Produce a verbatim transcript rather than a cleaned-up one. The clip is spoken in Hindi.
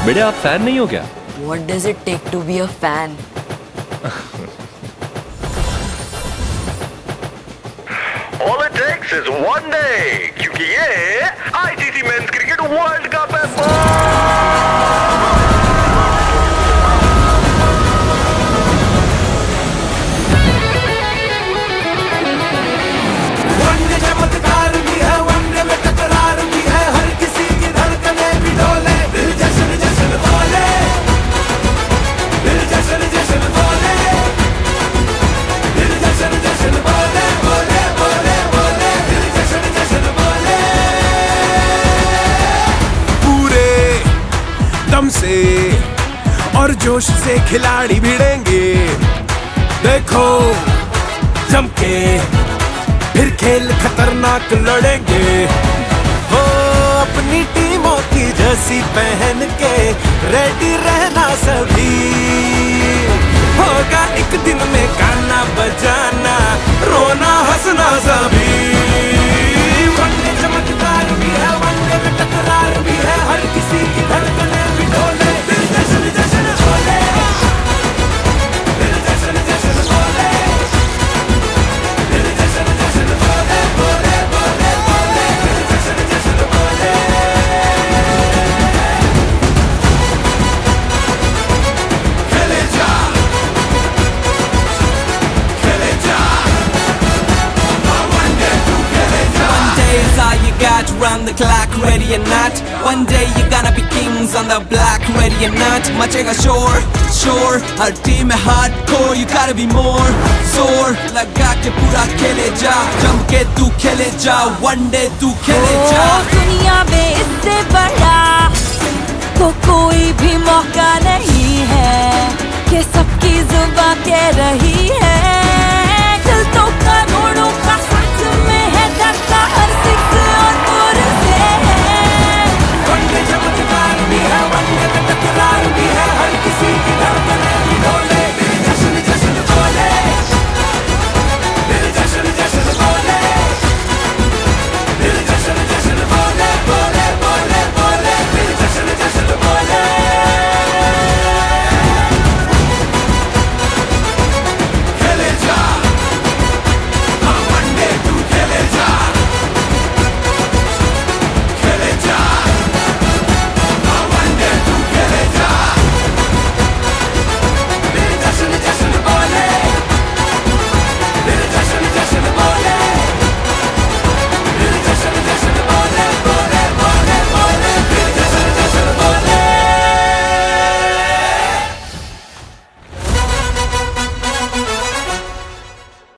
बेटे आप फैन नहीं हो क्या? What does it take to be a fan? All it takes is one day, क्योंकि ये I C C Men's Cricket World Cup है। दम से और जोश से खिलाड़ी भिड़ेंगे, देखो जम के फिर खेल खतरनाक लड़ेंगे। हो अपनी टीमों की जर्सी पहन के रेडी रहना सभी, होगा एक दिन में गाना बजाना रोना हंसना सभी। वनडे चमत्कार भी है, वनडे में टकरार भी है, हर किसी की धड़कने भी डोले, दिल जश्न जश्न बोले, दिल जश्न जश्न बोले, दिल जश्न जश्न बोले, बोले बोले बोले, दिल जश्न जश्न बोले। खेले जा, खेले जा, वनडे तू खेले जा। One day is all you got, run the clock, ready or not. One day you're gonna be kings on the block, ready or not. मचेगा शोर, शोर, हर टीम में hardcore, you gotta be more. जोर लगा के पूरा खेले जा, जम के तू खेले जा, one day तू खेले जा। दुनिया में इससे बड़ा